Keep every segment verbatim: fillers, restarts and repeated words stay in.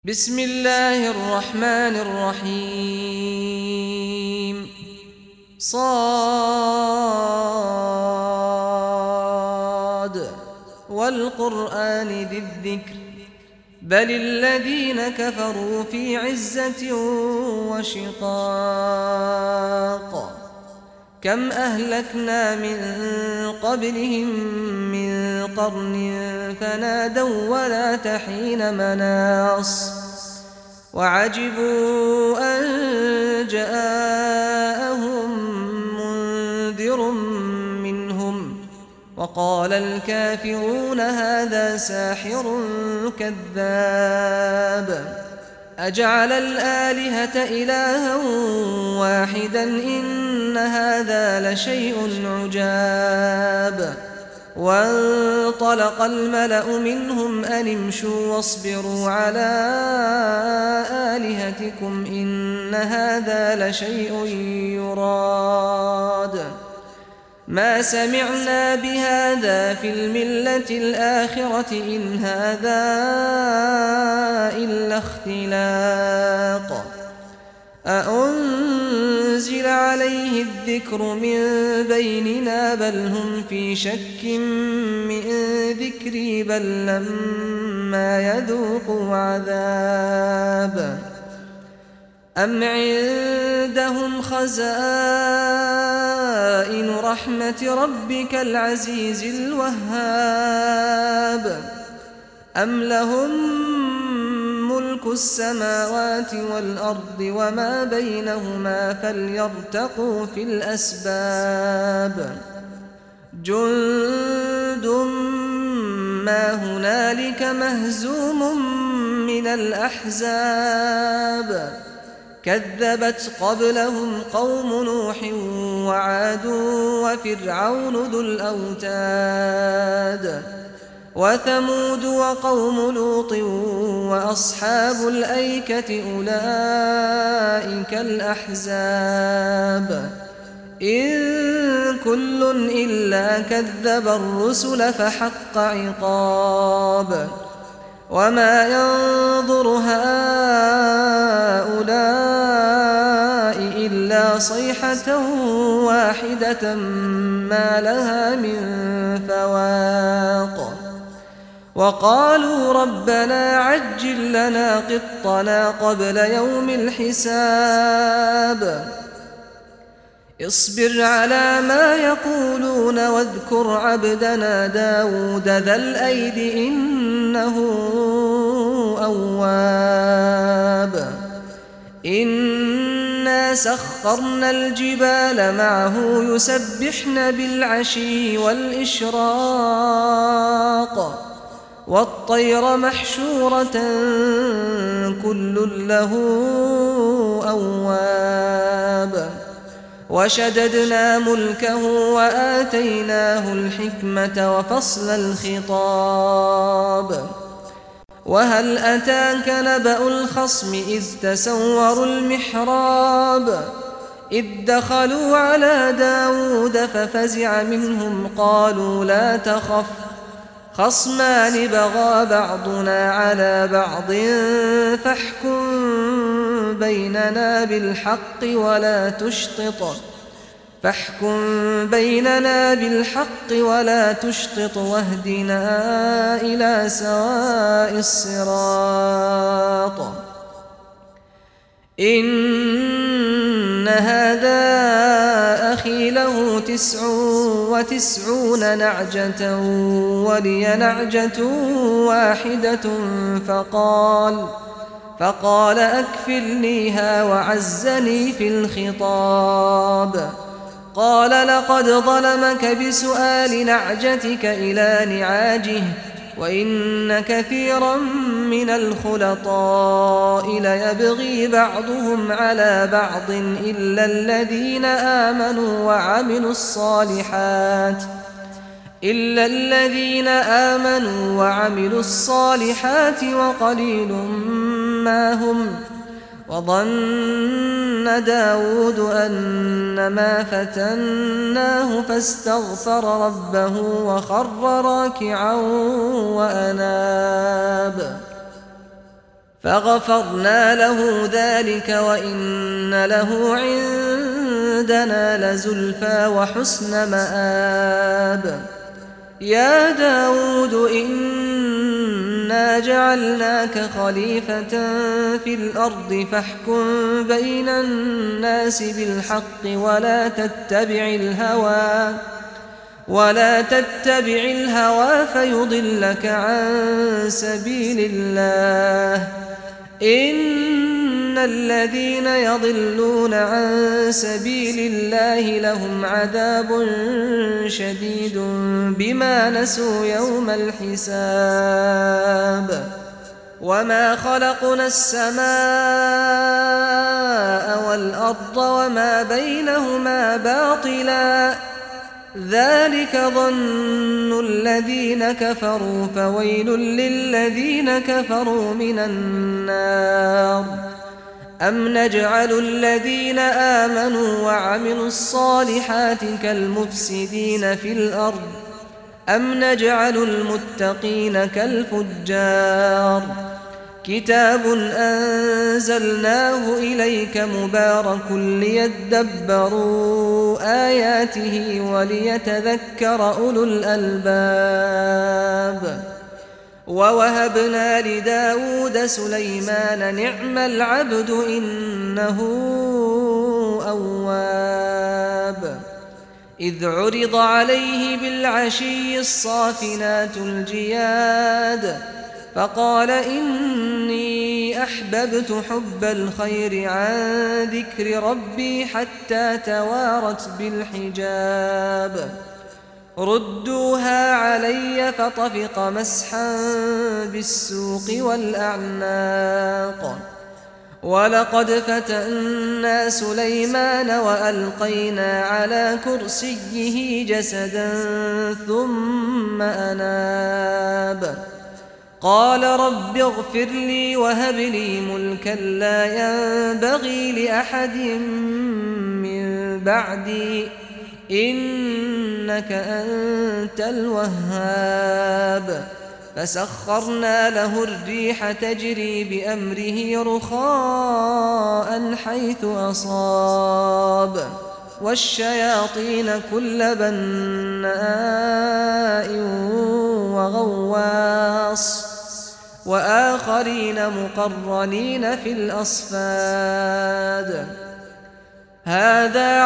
بسم الله الرحمن الرحيم صاد والقرآن ذي الذكر بل الذين كفروا في عزة وشقاق كم أهلكنا من قبلهم من قرن فنادوا ولا تحين مناص وعجبوا أن جاءهم منذر منهم وقال الكافرون هذا ساحر كذاب أجعل الآلهة إلها واحدا إن هذا لشيء عجاب وانطلق الملأ منهم أن امشوا واصبروا على آلهتكم إن هذا لشيء يراد ما سمعنا بهذا في الملة الآخرة إن هذا إلا اختلاق أأنزل عليه الذكر من بيننا بل هم في شك من ذكري بل لما يذوقوا عذاب أم عندهم خزائن رحمة ربك العزيز الوهاب أم لهم ملك السماوات والأرض وما بينهما فليرتقوا في الأسباب جند ما هنالك مهزوم من الأحزاب كذبت قبلهم قوم نوح وعاد وفرعون ذو الأوتاد وثمود وقوم لوط وأصحاب الأيكة أولئك الأحزاب إن كل إلا كذب الرسل فحق عقاب وما ينظر هؤلاء إلا صيحة واحدة ما لها من فواق وقالوا ربنا عجل لنا قطنا قبل يوم الحساب اصبر على ما يقولون واذكر عبدنا داود ذا الأيد إنه أواب إنا سخرنا الجبال معه يسبحن بالعشي والإشراق والطير محشورة كل له أواب وشددنا ملكه وآتيناه الحكمة وفصل الخطاب وهل أتاك نبأ الخصم إذ تسوروا المحراب إذ دخلوا على داود ففزع منهم قالوا لا تخف خصمان بغى بعضنا على بعض فاحكم بيننا بالحق ولا تشطط فاحكم بيننا بالحق ولا تشطط واهدنا إلى سواء الصراط إن هذا أخي له تسع وتسعون نعجة ولي نعجة واحدة فقال فقال أكفلنيها وعزني في الخطاب قال لقد ظلمك بسؤال نعجتك إلى نعاجه وإن كثيرا من الخلطاء ليبغي بعضهم على بعض إلا الذين آمنوا وعملوا الصالحات إلا الذين آمنوا وعملوا الصالحات وقليل ما هم وظن داود أنما فتناه فاستغفر ربه وخر راكعا وأناب فغفرنا له ذلك وإن له عندنا لزلفى وحسن مآب. يا داود إنا جعلناك خليفة في الأرض فاحكم بين الناس بالحق ولا تتبع الهوى ولا تتبع الهوى فيضلك عن سبيل الله. إن الذين يضلون عن سبيل الله لهم عذاب شديد بما نسوا يوم الحساب. وما خلقنا السماء والأرض وما بينهما باطلا ذلك ظن الذين كفروا فويل للذين كفروا من النار. أم نجعل الذين آمنوا وعملوا الصالحات كالمفسدين في الأرض أم نجعل المتقين كالفجار. كتاب أنزلناه إليك مبارك ليدبروا آياته وليتذكر أولو الألباب. ووهبنا لداود سليمان نعم العبد إنه أواب. إذ عرض عليه بالعشي الصافنات الجياد فقال إني أحببت حب الخير عن ذكر ربي حتى توارت بالحجاب. ردوها علي فطفق مسحا بالسوق والأعناق. ولقد فتنا سليمان وألقينا على كرسيه جسدا ثم أناب. قال رب اغفر لي وهب لي ملكا لا ينبغي لأحد من بعدي إنك أنت الوهاب. فسخرنا له الريح تجري بأمره رخاء حيث أصاب والشياطين كل بناء وغواص وآخرين مقرنين في الأصفاد. هذا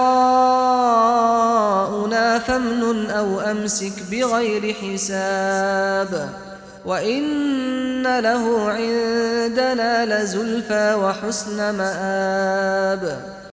عطاؤنا فامنن أو أمسك بغير حساب. وإن له عندنا لزلفى وحسن مآب.